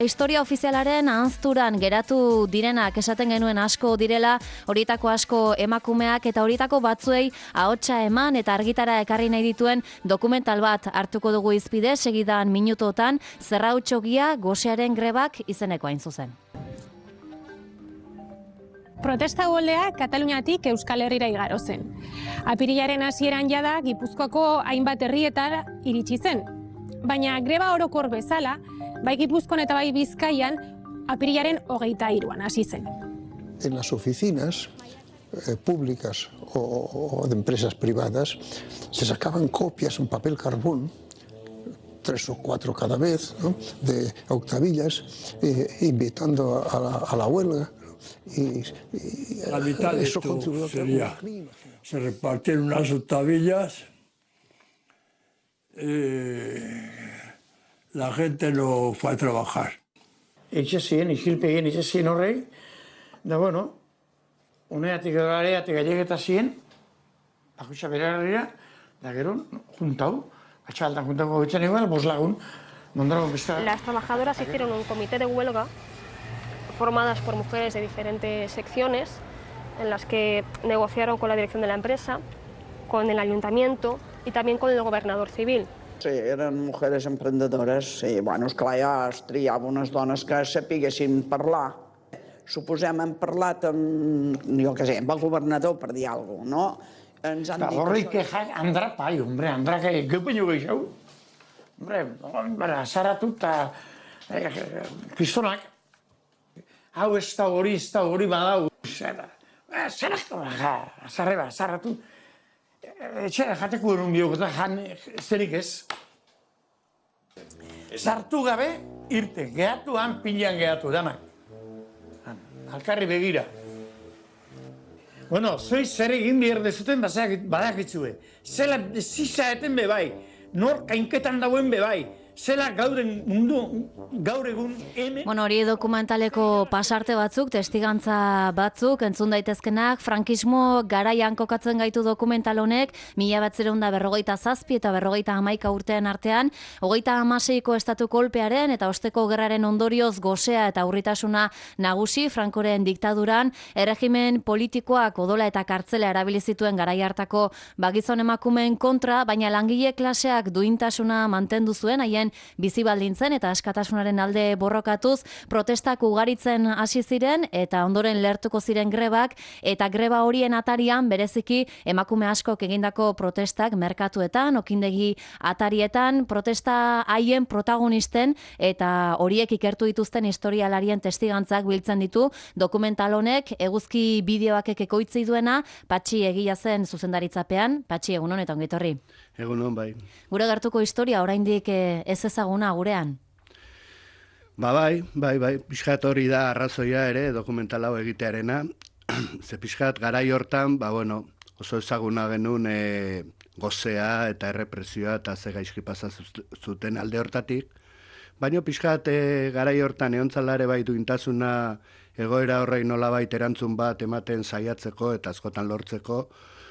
Historia ofizialaren ahanzturan geratu direnak esaten genuen asko direla, horietako asko emakumeak eta horietako batzuei ahotsa eman eta argitara ekarri nahi dituen dokumental bat hartuko dugu hizpide segidan minutotan, Zerrautxogia gosearen grebak izeneko hain zuzen. Protesta golea Kataluniatik Euskal Herrira igaro zen. Apirilaren hasieran jada Gipuzkoako hainbat herrietara iritsi zen. Baina greba orokor bezala, bai Gipuzkoan eta bai Bizkaian, apirilaren 23an hasi zen. En las oficinas públicas o de empresas privadas se sacaban copias en papel carbón, 3 o 4 cada vez, ¿no?, de octavillas, invitando a la huelga. La mitad de esto sería, se repartieron unas octavillas, la gente no fue a trabajar. Isilpegien itxasien horrei, da bueno, uneatik gareatik ailegeta zien, bakutsa berarria, da gero, juntau, atxaltan juntako betxan igual, 5 lagun, mondrago besta. Las trabajadoras hicieron un comité de huelga formadas por mujeres de diferentes secciones en las que negociaron con la dirección de la empresa, con el ayuntamiento y también con el gobernador civil. Sí, eren mujeres emprenedores, sí, bueno, esclar, ja es triava unes dones que sapiguessin parlar. Suposem hem parlat amb, jo què sé, amb el governador per dir alguna cosa, no? Ens han dit... Horrei kexak Andra pai, hombre, Andra gepeño gehiago. Hombre, saratu eta pistonak. Hau ez da hori badau. Zarreba, zarratu. Etxera jateko erun biok eta jan zerik ez. Sartu gabe, irte, gehatu han pilean gehatu, danak. Alkarri begira. Bueno, zoi zer egin behar dezuten badakitzue. Zela zizaeten bebai, nor kainketan dauen bebai. Zela gaur egun hemen... Bueno, hori dokumentaleko pasarte batzuk, testigantza batzuk, entzun daitezkenak, frankismo garaian kokatzen gaitu dokumental honek, 1947 eta 1951 urtean artean, 36ko estatu kolpearen eta osteko gerraren ondorioz gosea eta urritasuna nagusi, Frankoren diktaduran, erregimen politikoak odola eta kartzela erabili zituen garai hartako bagizon emakumeen kontra, baina langile klaseak duintasuna mantendu zuen, haien bizi baldintzen eta askatasunaren alde borrokatuz, protestak ugaritzen hasi ziren eta ondoren lertuko ziren grebak, eta greba horien atarian bereziki emakume askok egindako protestak merkatuetan, okindegi atarietan, protesta haien protagonisten eta horiek ikertu dituzten historialarien testigantzak biltzen ditu dokumental honek, eguzki bideoak ekoitzi duena, Patxi Egia zen zuzendaritzapean. Patxi, egunon eta ongitorri. Egunon, bai. Gure gertuko historia oraindik ez ezaguna gurean. Bai, pixkat hori da arrazoia ere dokumental hau egitearena. Ze pixkat garai hortan, bueno, oso ezaguna genuen gozea eta errepresioa eta ze gaizki pasa zuten alde hortatik. Baina pixkat garai hortan eontzalare bai duintasuna egoera horrei nolabait erantzun bat ematen saiatzeko eta askotan lortzeko,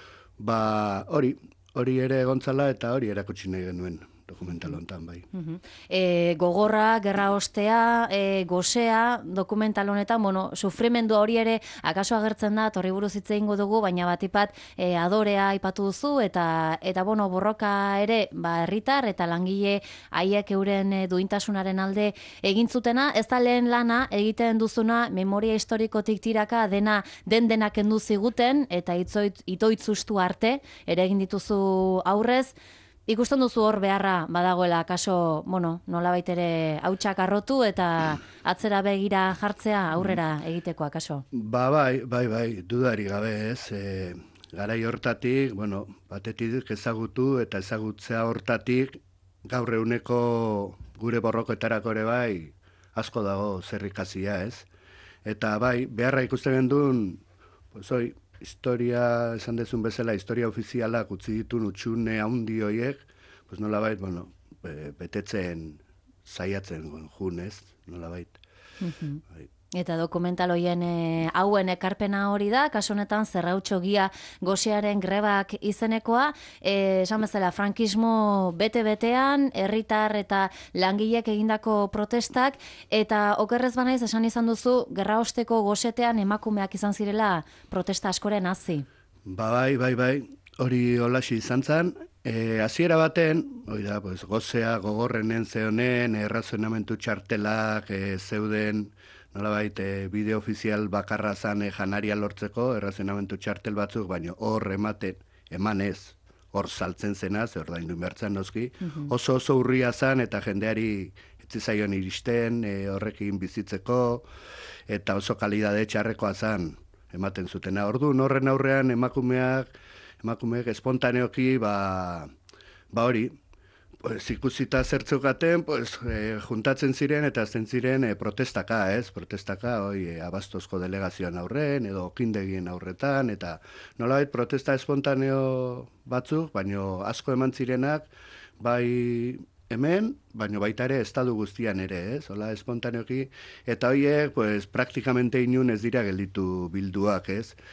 hori ere egontzala eta hori erakutsi nahi genuen dokumental honetan, bai. Gogorra, gerra ostea, gozea, dokumental honetan, sufrimendua hori ere akaso agertzen da, horri buruz hitz egingo dugu, baina batipat adorea aipatu duzu, eta borroka ere, herritar eta langile haiek euren duintasunaren alde egin zutena, ez da lehen lana egiten duzuna memoria historikotik tiraka denak kendu ziguten, eta itoitzustu arte, ere egin dituzu aurrez. Ikusten duzu hor beharra badagoela, kaso, nolabait ere hautsak arrotu eta atzera begira jartzea aurrera egitekoa, kaso? Bai, dudari gabe ez. Garai hortatik, batetik ezagutu eta ezagutzea hortatik, gaur eguneko gure borroketarako ere bai, asko dago zerrikazia ez. Eta bai, beharra ikusten gendun, historia, esan dezun bezala, historia ofizialak utzi ditun utxune handi horiek, nolabait, betetzen zaiatzen junez, nolabait. Eta dokumental hoien hauen ekarpena hori da, kasu honetan Zerrautxogia gosearen grebak izenekoa, esan bezala frankismo bete-betean, herritar eta langileek egindako protestak, eta okerrez banaiz esan izan duzu, gerraosteko gosetean emakumeak izan zirela protesta askoren hazi. Bai, hori holaxi izan zen, hasiera baten, gozea gogorrenen zehonen, errazionamentu txartelak zeuden, nolabait, bideo ofizial bakarra zan janaria lortzeko, errazionamentu txartel batzuk, baina hor emanez, hor saltzen zenaz, ordaindu inbertzen noski, oso urria zan eta jendeari etzizaion iristen, horrekin bizitzeko, eta oso kalidade txarrekoa zan ematen zutena. Orduan horren aurrean emakumeek espontaneoki, hori, ikusita zertzeukaten, juntatzen ziren eta azten ziren protestaka, abastozko delegazioan aurren, edo okindegien aurretan, eta nolabait protesta espontaneo batzuk, baino asko eman zirenak, bai hemen, baino baita ere estadu guztian ere, hola espontaneoki, eta horiek, praktikamente inun ez dira gelditu bilduak,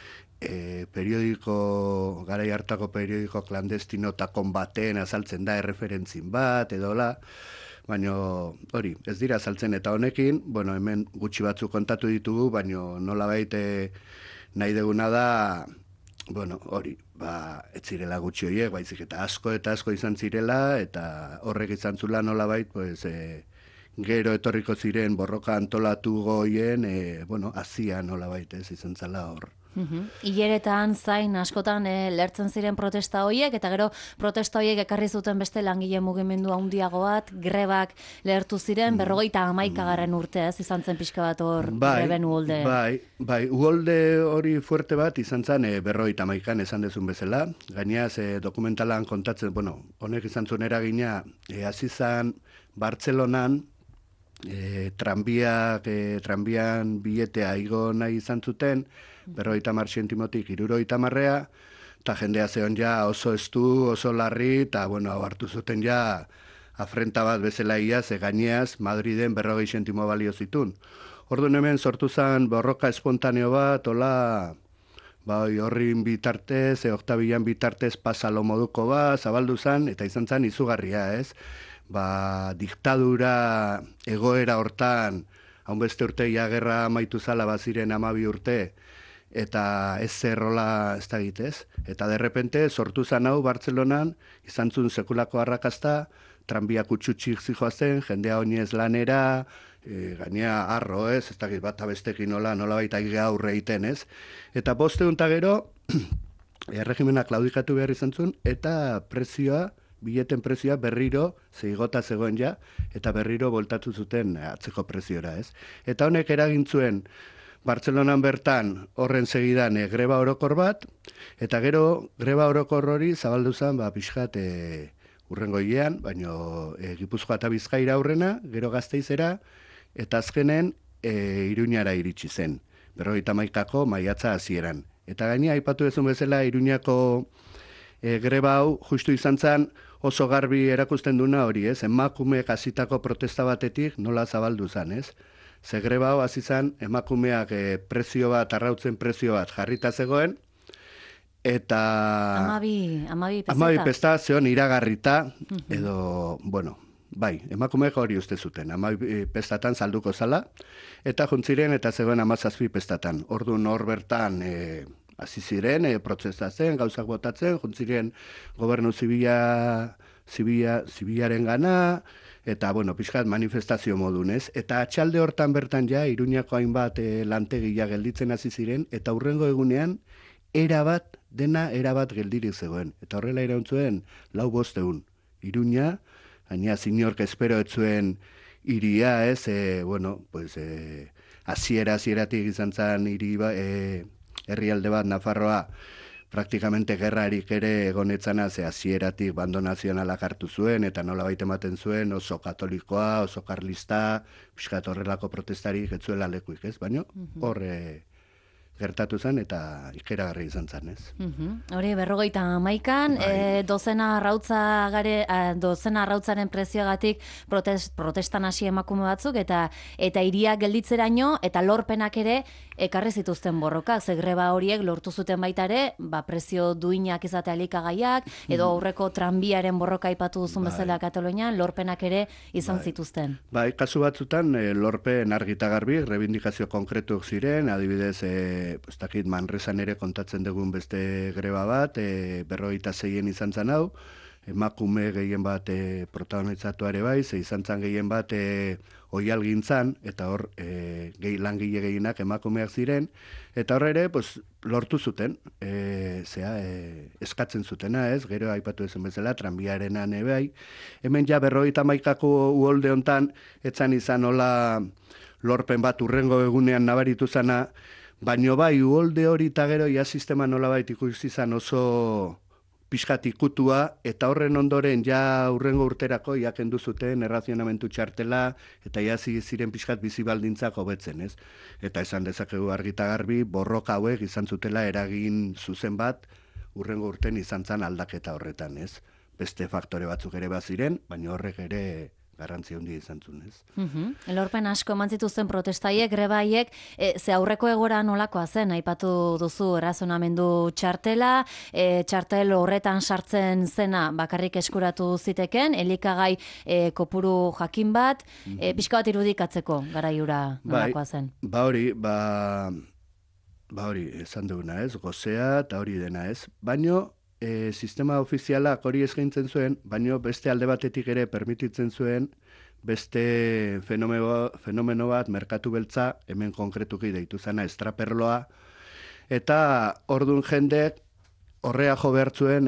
periodiko, garai hartako periodiko klandestino eta konbaten azaltzen da erreferentzin bat, edola, baina hori, ez dira azaltzen eta honekin, hemen gutxi batzuk kontatu ditugu, baina nolabait nahi deguna da, hori, ez zirela gutxi horiek, baizik eta asko izan zirela, eta horrek izan zula nolabait, gero etorriko ziren borroka antolatu goien, azia nolabait izan zala hor. Hileretan zain askotan lertzen ziren protesta horiek, eta gero protesta horiek ekarri zuten beste langile mugimendu handiago bat, grebak lehertu ziren, 51. urte izan zen pixka bat hor greben uholde. Bai, uholde hori fuerte bat izan zen 51an esan dezun bezala, gainaz dokumentalan kontatzen, honek izan zuen eragina, hasi zan Bartzelonan, tranbian biletea igo nahi izan zuten, 50 zentimotik 60, eta jendea zeon ja oso estu, oso larri, eta hartu zuten ja afrenta bat bezala iaz, gaineaz Madriden 40 zentimo balio zitun. Orduan hemen sortu zen borroka espontaneo bat, hola, horrin bitartez, oktabilan bitartez pasalo moduko bat, zabaldu zen, eta izan zen izugarria, ez? Diktadura egoera hortan, haunbeste urte gerra amaitu zala baziren 12 urte, eta ez zerrola ez da egitez. Eta derrepente sortu zan hau Bartzelonan, izan zuen sekulako arrakazta, tranbiak utxutxik zijoazen, jendea oinez lanera, gainea arro ez da egit bat abestekin nola baita igea aurre egiten ez. Eta 500 eta gero, erregimena klaudikatu behar izan zuen, eta bileten prezioa berriro zeigota zegoen ja, eta berriro voltatu zuten atzeko preziora ez. Eta honek eragintzuen Bartzelonan bertan horren segidan greba orokor bat, eta gero greba orokor hori zabaldu zen pixkat urrengo hilean, baino Gipuzkoa eta Bizkaira aurrena, gero Gasteizera, eta azkenen Iruñara iritsi zen, 51ko maiatza hasieran. Eta gainea aipatu dezun bezala Iruñako greba hau justu izan zen oso garbi erakusten duna hori, ez? Emakumeek hasitako protesta batetik nola zabaldu zen, ez? Ze greba hau hasi zen emakumeak prezio bat, arrautzen prezio bat jarrita zegoen, eta 12 peseta. 12 peseta zeon iragarrita, edo, bai, emakumeek hori uste zuten, 12 pestatan salduko zala, eta juntziren eta zegoen 17 pestatan. Orduan hor bertan hasi ziren, protestatzen, gauzak botatzen, juntziren gobernu zibilaren gana, eta, pixkat manifestazio modunez. Eta atxalde hortan bertan ja, Iruñako hainbat lantegia gelditzen hasi ziren, eta hurrengo egunean, dena erabat geldirik zegoen. Eta horrela irauntzuen 4-5 Iruña, gaina zinork espero etzuen iria, ez, hasieratik izan zen herrialde bat, Nafarroa, praktikamente gerrarik ere egonetzana, ze hasieratik bando nazionalak hartu zuen, eta nolabait ematen zuen oso katolikoa, oso karlista, pixkat horrelako protestarik ez zuela lekuik, ez? Baina hor gertatu zen eta ikeragarri izan zen, ez? Hori, 51an, dozena arrautzaren prezioagatik protestan hasi emakume batzuk, eta hiria gelditzeraino, eta lorpenak ere ekarri zituzten borrokak, ze greba horiek lortu zuten baita ere, prezio duinak izatea elikagaiak, edo aurreko tranbiaren borroka aipatu duzun bezala Katalunian, lorpenak ere izan zituzten. Bai, kasu batzutan, lorpen argi eta garbi, reivindikazio konkretuak ziren, adibidez, ez dakit Manresan ere kontatzen dugun beste greba bat, 56 izan zen hau, emakume gehien bat protagonizatu ere bai, ze izan zen gehien bat oihalgintzan, eta hor langile gehienak emakumeak ziren, eta hor ere lortu zuten, eskatzen zutena, ez, gero aipatu ezen bezala, tranbiarenan bai, hemen ja 51ko uholde hontan, etzan izan hola lorpen bat urrengo egunean nabaritu zana, baino bai, uholde hori eta gero ja sistema nolabait ikusi izan oso pixkat ikutua, eta horren ondoren ja urrengo urterako ja kendu zuten errazionamentu txartela, eta ja ziren pixkat bizi baldintzak hobetzen, ez? Eta esan dezakegu argi eta garbi, borroka hauek izan zutela eragin zuzen bat, urrengo urten izan zen aldaketa horretan, ez? Beste faktore batzuk ere baziren, baina horrek ere garrantzi handi izan zuen, ez? Lorpen asko eman zituzten protestaiek, grebaiek, ze aurreko egora nolakoa zen, aipatu duzu errazonamendu txartela, txartel horretan sartzen zena bakarrik eskuratu ziteken, elikagai kopuru jakin bat, pixka bat irudikatzeko garaiura nolakoa zen. Ba hori, esan duguna, ez? Gozea eta hori dena, ez? Baino, sistema ofizialak hori eskaintzen zuen, baino beste alde batetik ere permititzen zuen beste fenomeno bat, merkatu beltza, hemen konkretuki deitu zena estraperloa, eta ordun jendek horrea jo behar zuen,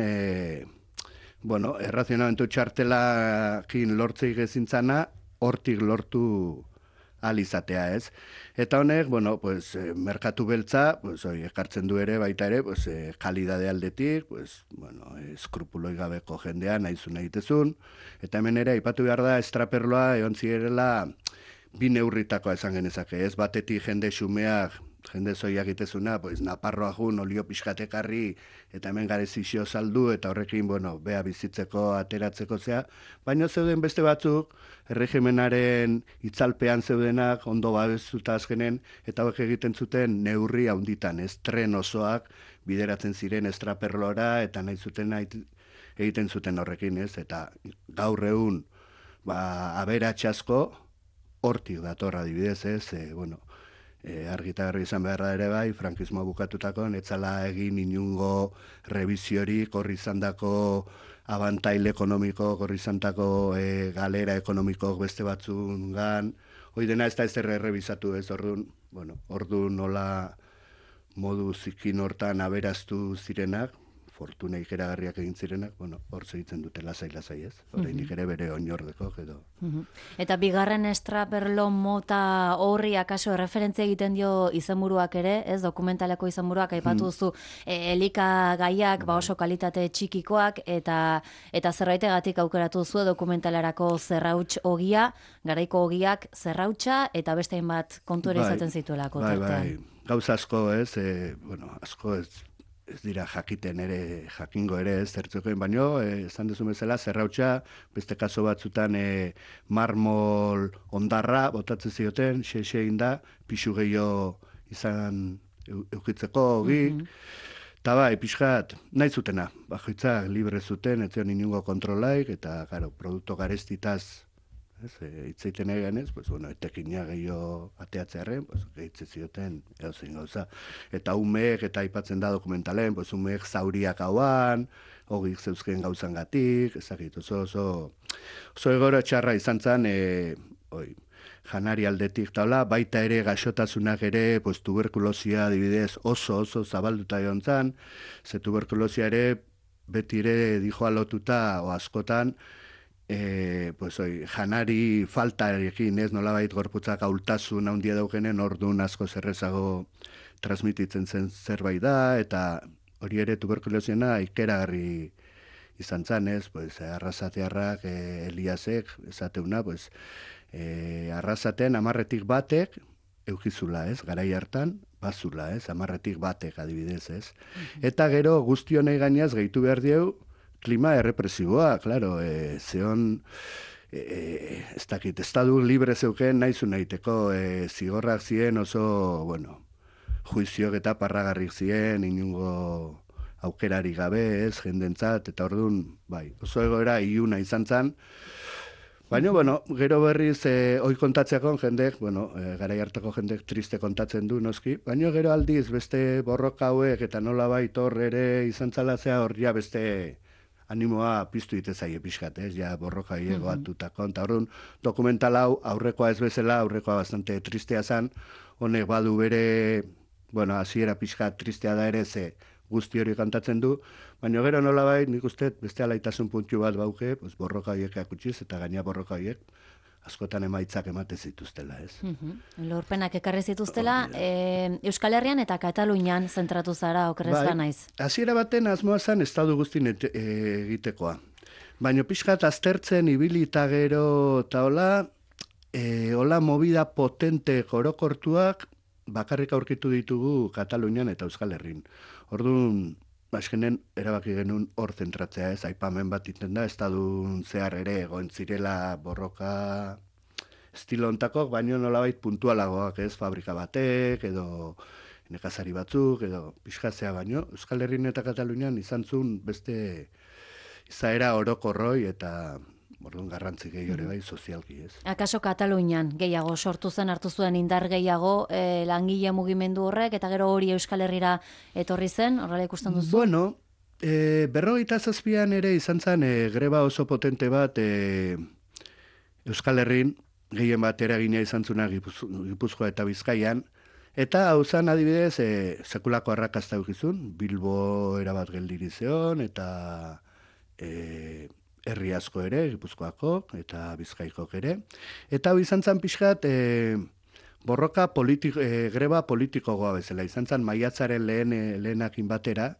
errazionamentu txartelakin lortzeik ezintzana, hortik lortu alizatea, ez? Eta honek, merkatu beltza, ekartzen du ere, baita ere, kalidade aldetik, eskrupuloi gabeko jendea nahizu nahitezun, eta hemen ere, aipatu behar da, estraperloa egon zirela bi neurritakoa esan genezake, ez? Batetik jende xumeak, jende zoiak itezuna, naparroa jun, olio pixkatekarri, eta hemen garezizio saldu, eta horrekin, bea bizitzeko, ateratzeko zea, baina zeuden beste batzuk, erregimenaren itzalpean zeudenak, ondo babezuta azkenen, eta hauek egiten zuten neurri haunditan, ez? Tren osoak bideratzen ziren estraperlora, eta nahi zuten egiten zuten horrekin, ez? Eta gaur egun, aberatsasko, hortik datorra adibidez, ez? Argi eta garbi izan beharra ere bai, frankismoa bukatutako, netzala egin inungo reviziorik, horri izandako abantail ekonomiko, horri izandako galera ekonomiko beste batzungan, hoi dena ez da ez errebizatu ez, orduan nola modu zikin hortan aberaztu zirenak, fortuna ikeragarriak egin zirenak, hor segitzen dute lasai ez, horreinik ere bere oinordeko, edo. Eta bigarren estraperlo mota horri akaso referentzia egiten dio izenburuak ere, ez, dokumentaleko izenburuak aipatu duzu, elikagaiak oso kalitate txikikoak, eta zerbaitegatik aukeratu duzu dokumentalarako zerrauts ogia, garaiko ogiak zerrautsa, eta beste hainbat kontu ere izaten zituelako. Bai, gauza asko ez, asko ez dira jakingo ere ez zertzekoen, baino, esan dezu bezala, zerrautsa, beste kaso batzutan marmol ondarra, botatzen zioten, xexein da, pixu gehiago izan eukitzeko ogi, eta bai, pixkat, nahi zutena, bajoitzak libre zuten, ez zion inungo kontrolaik, eta, produkto garestitaz, hitzeiten egan ez, etekina gehiago ateatzearen, gehitze zioten edozein gauza. Eta umeek, eta aipatzen da dokumentalen, umeek zauriak hauan, hogik zeuzken gauzangatik, ezagit, oso egoro txarra izan zen, janari aldetik taula, baita ere gaixotasunak ere, tuberkulosia adibidez oso zabalduta egon zen, ze tuberkulosia ere beti ere dijoa lotuta o askotan, janari faltarekin, ez, nolabait gorputzak ahultasun handia daukenen, orduan asko zerrezago transmititzen zen zerbait da, eta hori ere tuberkulosiena ikeragarri izan zen, ez, arrasatearrak Eliasek, esateuna, arrasaten 10 batek eukizula, ez, garai hartan, bazula, 10 batek adibidez, ez? Eta gero guzti honei gainaz gehitu behar dieu klima errepresiboa, claro, zeon ez dakit, estadu libre zeuken nahizu nahiteko, zigorrak ziren oso, bueno, juiziok eta parragarrik ziren, inungo aukerari gabe, ez, jendentzat, eta orduan, bai, oso egoera iuna izan zen. Baina, bueno, gero berriz, hoi kontatzeakon jendek, bueno, garai hartako jendek triste kontatzen du, noski, baina gero aldiz, beste borroka hauek, eta nola baita hor ere izan zalazea hor ja beste animoa piztu itezaie pixkat, ja borroka hiego atutako. Eta orduan, dokumental hau, aurrekoa ez bezala, aurrekoa bastante tristea zen, honek badu bere, bueno, hasiera pixkat tristea da ere, ze guzti hori kantatzen du, baina gero nola bai, nik uste, beste alaitasun puntu bat bauke, pues, borroka horiek akutsiz, eta gaina borroka horiek, askotan emaitzak emate zituztela, ez? Lorpenak ekarri zituztela, Euskal Herrian eta Katalunian zentratu zara, okerrez naiz. Hasiera baten asmoa zen estadu guztin egitekoa. Baina pixkat aztertzen ibili eta gero eta hola movida potente orokortuak bakarrik aurkitu ditugu Katalunian eta Euskal Herrin. Orduan, azkenen erabaki genuen hor zentratzea, ez, aipamen bat iten da, estadun zehar ere egon zirela borroka estilo ontakok, baino nolabait puntualagoak, ez, fabrika batek, edo nekazari batzuk, edo pixkatzea baino, Euskal Herrin eta Katalunian izan zuen beste izaera orokorroi eta orduan garrantzi gehiore bai sozialki, ez. Akaso Katalunian gehiago sortu zen, hartu zuen indar gehiago langile mugimendu horrek, eta gero hori Euskal Herrira etorri zen, horrela ikusten duzu? Bueno, 57an ere izan zen greba oso potente bat Euskal Herrin, gehien bat eragina izan zuna Gipuzkoa eta Bizkaian, eta hau zen adibidez sekulako arrakasta eukizun, Bilbo erabat geldiri zeon, eta herri asko ere, Gipuzkoako eta Bizkaikok ere. Eta hau izan zen pixkat borroka greba politikoa bezala. Izan zen maiatzaren lehenakin batera,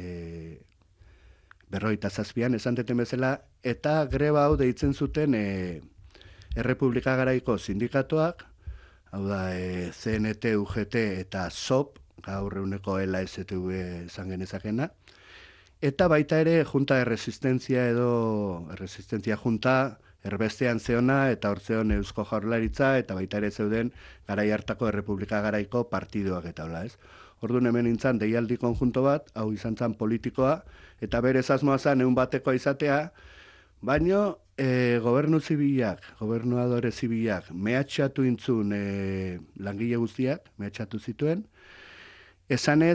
57an esan deten bezala, eta greba hau deitzen zuten Errepublika Garaiko sindikatuak, hau da CNT, UGT eta SOP, gaur eguneko LSTV izan genezakena, eta baita ere junta erresistenzia edo erresistenzia junta erbestean zeona eta hortzeon Eusko Jaurlaritza eta baita ere zeuden garai hartako Errepublika Garaiko partidoak eta hola, ez? Orduan hemen nintzen deialdi konjunto bat, hau izan zen politikoa, eta berez asmoa zen egun batekoa izatea, baino gobernu zibilak, gobernuadore zibilak mehatxatu intzun langile guztiak, mehatxatu zituen, esanez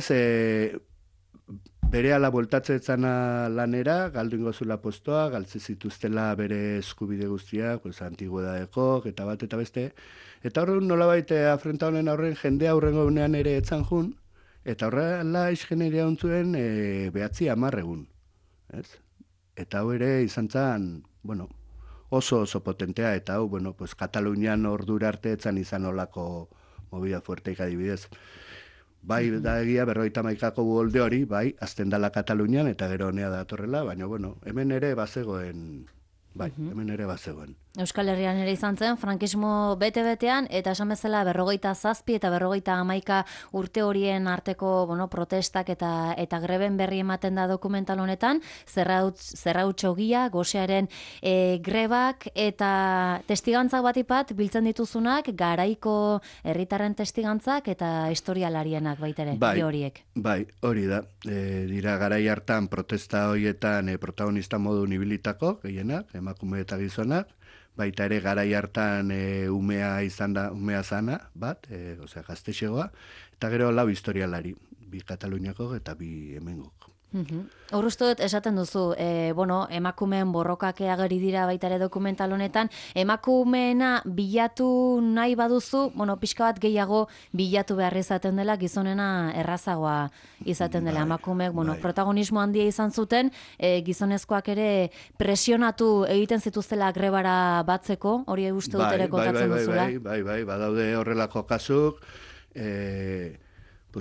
bere ala bueltatzeetzana lanera, galdu ingozula postoa, galtze zituztela bere eskubide guztiak, pues, antigüedadeko, eta bat eta beste. Eta horren nolabait afrenta honen aurren, jende aurrengo egunean ere etzan jun, eta horrela isgeneria ontzuen 9-10 egun. Eta hau ere izan zen, bueno, oso potentea, eta hau, bueno, pues, Katalunian ordura arte etzan izan olako movida fuerteik adibidez. Bai, da egia 51ko uholde hori, bai, azten dala Katalunian, eta gero honea datorrela, baina, bueno, hemen ere bazegoen, bai, hemen ere bazegoen. Euskal Herrian ere izan zen, frankismo bete-betean, eta esan bezala 57 eta 51 urte horien arteko, bueno, protestak eta greben berri ematen da dokumental honetan, zerrautxogia, gosearen grebak, eta testigantzak batipat biltzen dituzunak, garaiko herritarren testigantzak eta historialarienak baitere, horiek. Bai, hori da. Dira garai hartan protesta horietan protagonista modu nibilitako, gehienak, emakume eta gizonak, baita ere garai hartan umea zana, bat, osea gaztexegoa, eta gero lau historialari, bi Kataluniako eta bi hemengok. Hor uste dut esaten duzu, emakumeen borrokak ageri dira baita ere dokumental honetan, emakumeena bilatu nahi baduzu, pixka bat gehiago bilatu behar izaten dela, gizonena errazagoa izaten dela. Emakumeek, protagonismo handia izan zuten, gizonezkoak ere presionatu egiten zituztela grebara batzeko, hori uste dut ere kontatzen duzula. Bai, badaude horrelako kasuk,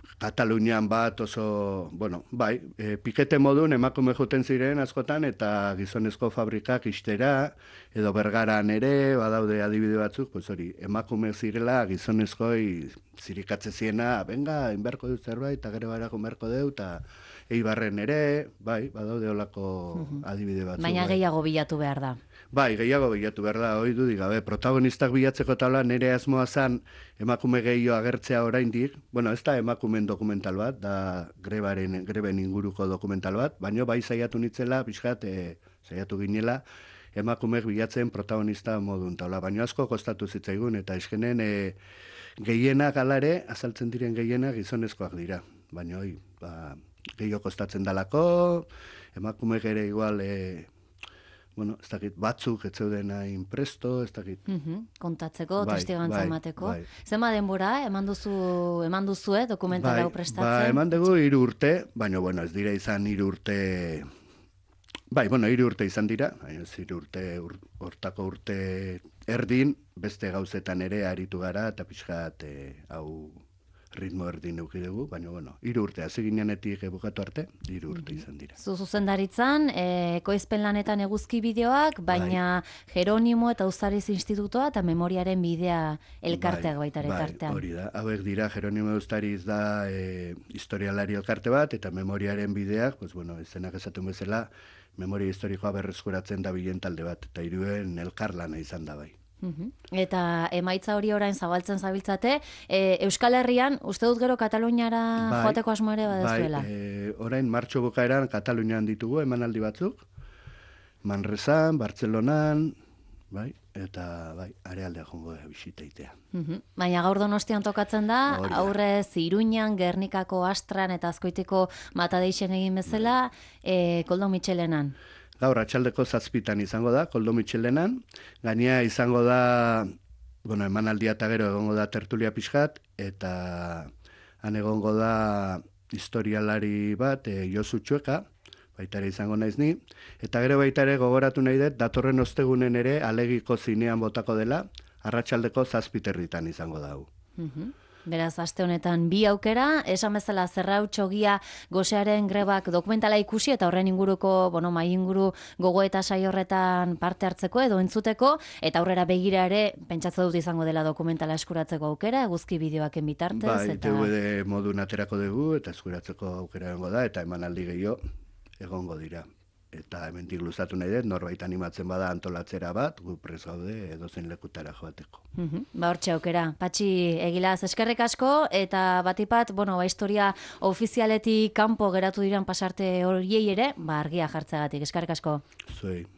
Katalunian bat oso, bueno, bai, pikete modun emakume joten ziren askotan, eta gizonezko fabrikak istera, edo Bergaran ere, badaude adibide batzuk, pues hori, emakume zirela gizonezkoi zirikatze ziena, benga, inberko dut zerbait, eta gero barako merko dut, eta Eibarren ere, bai, badaude olako adibide batzuk. Baina gehiago bilatu behar da. Bai, gehiago bilatu behar da, hoi dudik gabe, protagonistak bilatzeko taula nire asmoa zan emakume gehiago agertzea oraindik, bueno, ez da emakumen dokumental bat, da greben inguruko dokumental bat, baina bai saiatu nitzela, pixkat, saiatu ginela, emakumeek bilatzen protagonista modun taula, baina asko kostatu zitzaigun, eta eskenen gehienak alare, azaltzen diren gehienak gizonezkoak dira, baina hoi, gehiago kostatzen dalako, emakumeek ere igual, bueno, ez dakit, batzuk ez zeuden hain presto, ez dakit. Kontatzeko, testigantza emateko. Zema denbora, eman duzue dokumental hau prestatzen? Eman dugu 3 urte, baina, bueno, ez dira izan 3 urte... Bai, bueno, 3 urte izan dira, 3 urte, hortako urte erdin, beste gauzetan ere aritu gara, eta pixkat, hau ritmo erdin euki dugu, baina, bueno, 3 urte, hasi ginenetik bukatu arte, 3 urte izan dira. Zuzendaritzan, ekoizpen lanetan eguzki bideoak, baina Jeronimo eta Uztariz Institutoa eta Memoriaren Bidea elkarteak baitare tartean. Hori da, hauek dira, Jeronimo Uztariz da historialari elkarte bat, eta Memoriaren Bideak, pues, bueno, ezenak esatun bezala, memoria historikoa berreskuratzen da bilen talde bat, eta hiruen elkarlana izan da bai. Eta emaitza hori orain zabaltzen zabiltzate, Euskal Herrian, uste dut gero Kataluniara joateko asmo ere badezuela? Bai, orain martxo bukaeran Katalunian ditugu emanaldi batzuk, Manresan, Bartzelonan, bai, eta bai, arealdea jongo bisitaitea. Baina gaur Donostian tokatzen da, aurrez Iruñan, Gernikako, Astran eta Azkoitiko Matadeixen egin bezala, Koldo Mitxelenan. Gaur, atxaldeko 7 izango da, Koldo Mitxelenan. Gainea izango da, bueno, emanaldia eta gero egongo da tertulia pixkat, eta han egongo da historialari bat, Josu Txueka, baitare izango naiz ni, eta gero baitare gogoratu nahi dut, datorren ostegunen ere Alegiko zinean botako dela, arratsaldeko 7 izango da hau. Beraz, aste honetan 2 aukera, esan bezala Zerrautxogia Gosearen grebak dokumentala ikusi eta horren inguruko, bueno, mai inguru gogo eta saio horretan parte hartzeko edo entzuteko, eta aurrera begira ere, pentsatze dut izango dela dokumentala eskuratzeko aukera, eguzki bideoaken bitartez. Bai, DVD modun aterako dugu, eta eskuratzeko aukera egongo da, eta emanaldi gehiago egongo dira. Eta hemendik luzatu nahi dut, norbait animatzen bada antolatzera bat, gu prez gaude edozein lekutara joateko. Hortxe aukera. Patxi Egilaz, eskerrik asko, eta batipat, bueno, historia ofizialetik kanpo geratu diran pasarte horiei ere, argia jartzegatik, eskerrik asko. Zuei.